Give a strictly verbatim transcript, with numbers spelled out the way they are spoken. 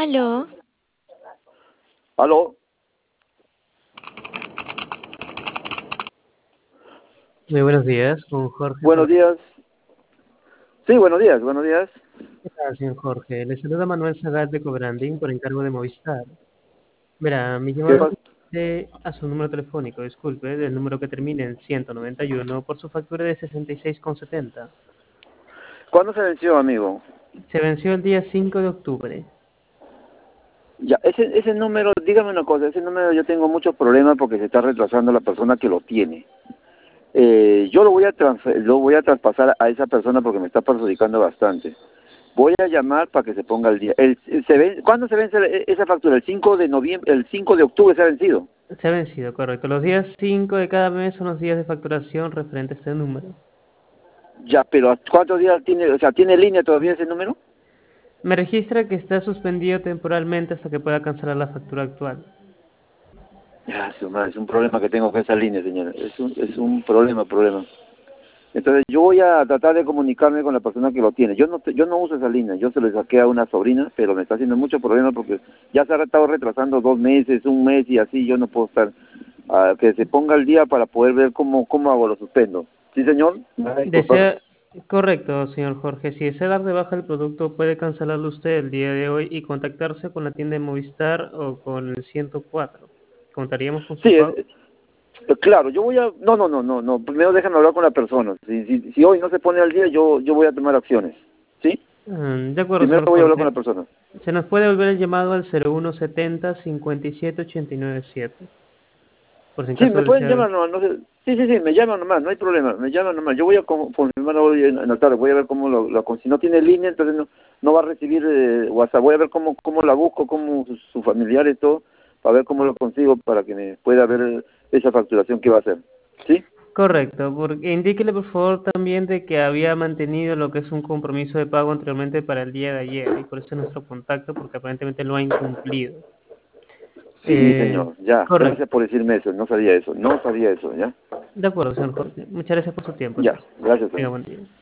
Aló, ¿Aló? Muy buenos días, con Jorge. Buenos días. Sí, buenos días, buenos días. ¿Qué tal, señor Jorge? Le saluda Manuel Sagat de Cobranding por encargo de Movistar. Verá, mi ¿Qué llamada pasa? de a su número telefónico, disculpe, del número que termine en ciento noventa y uno por su factura de sesenta y seis con setenta. ¿Cuándo se venció, amigo? Se venció el día cinco de octubre. Ya, ese, ese número, dígame una cosa, ese número yo tengo muchos problemas porque se está retrasando la persona que lo tiene. Eh, yo lo voy a transfer- lo voy a traspasar a esa persona porque me está perjudicando bastante. Voy a llamar para que se ponga al día. El, el- se ven, ¿Cuándo se vence e- esa factura? El cinco de noviembre, el cinco de octubre se ha vencido. Se ha vencido, correcto. Los días cinco de cada mes son los días de facturación referente a este número. Ya, pero ¿cuántos días tiene? O sea, ¿tiene línea todavía ese número? Me registra que está suspendido temporalmente hasta que pueda cancelar la factura actual. Ya, su madre, es un problema que tengo con esa línea, señora. Es un, es un problema, problema. Entonces yo voy a tratar de comunicarme con la persona que lo tiene. Yo no te- yo no uso esa línea, yo se lo saqué a una sobrina, pero me está haciendo mucho problema porque ya se ha estado retrasando dos meses, un mes y así yo no puedo estar. Ah, que se ponga al día para poder ver cómo cómo hago, lo suspendo. ¿Sí, señor? ¿Me va a disculpar? Desea, correcto, señor Jorge. Si desea dar de baja el producto, puede cancelarlo usted el día de hoy y contactarse con la tienda de Movistar o con el ciento cuatro. Contaríamos con su Sí, es, pago. es- claro, yo voy a... No, no, no, no, no, primero déjame hablar con la persona. Si, si, si hoy no se pone al día, yo yo voy a tomar acciones. ¿Sí? Mm, De acuerdo, Primero señor voy a hablar con la Jorge. persona. Se nos puede volver el llamado al cero uno setenta cincuenta y siete ochenta y nueve siete. Por si en Sí, caso me pueden desea. llamar nomás, no sé. Sí, sí, sí, me llaman nomás, no hay problema, me llaman nomás. Yo voy a con- confirmar hoy en en la tarde, voy a ver cómo lo, lo con- si no tiene línea, entonces no, no va a recibir eh, WhatsApp. Voy a ver cómo cómo la busco, cómo su, su familiar y todo, para ver cómo lo consigo para que me pueda ver eh, esa facturación que va a hacer. ¿Sí? Correcto, porque indíquele por favor también de que había mantenido lo que es un compromiso de pago anteriormente para el día de ayer y por eso es nuestro contacto porque aparentemente lo ha incumplido. Sí, Eh, señor, ya. Gracias correcto. por decirme eso, no sabía eso, no sabía eso, ¿ya? De acuerdo, señor Jorge. Muchas gracias por su tiempo, Ya, entonces. gracias, Tenga señor. buen día.